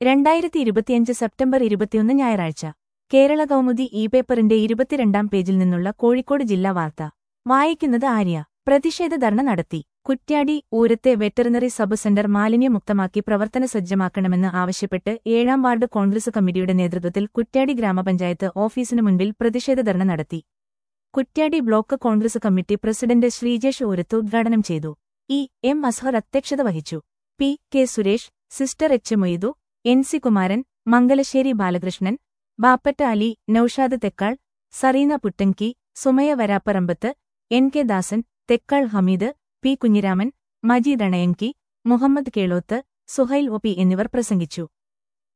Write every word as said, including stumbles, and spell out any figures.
രണ്ടായിരത്തി ഇരുപത്തിയഞ്ച് സെപ്റ്റംബർ ഇരുപത്തിയൊന്ന് ഞായറാഴ്ച കേരള കൗമുദി ഇ പേപ്പറിന്റെ ഇരുപത്തിരണ്ടാം പേജിൽ നിന്നുള്ള കോഴിക്കോട് ജില്ലാ വാർത്ത വായിക്കുന്നത് ആര്യ. പ്രതിഷേധ ധർണ നടത്തി. കുറ്റ്യാടി ഊരത്തെ വെറ്ററിനറി സബ് സെന്റർ മാലിന്യമുക്തമാക്കി പ്രവർത്തന സജ്ജമാക്കണമെന്ന് ആവശ്യപ്പെട്ട് ഏഴാം വാർഡ് കോൺഗ്രസ് കമ്മിറ്റിയുടെ നേതൃത്വത്തിൽ കുറ്റ്യാടി ഗ്രാമപഞ്ചായത്ത് ഓഫീസിനു മുൻപിൽ പ്രതിഷേധ ധർണ നടത്തി. Kuttiadi block Congress committee president Sreejesh Oorath ഉദ്ഘാടനം ചെയ്തു. ഇ എം അസ്ഹർ അധ്യക്ഷത വഹിച്ചു. P K Suresh, sister H Moidu, N C Kumaran, Mangalassery Balakrishnan, Bappatta Ali, Noushad Thekkal, Sareena Puttanki, Sumaya Varapparambath, N K Dasan, Thekkal Hameed, P Kunhiraman, Majeed Anayanki, Muhammad Keloth, Suhail O P എന്നിവർ പ്രസംഗിച്ചു.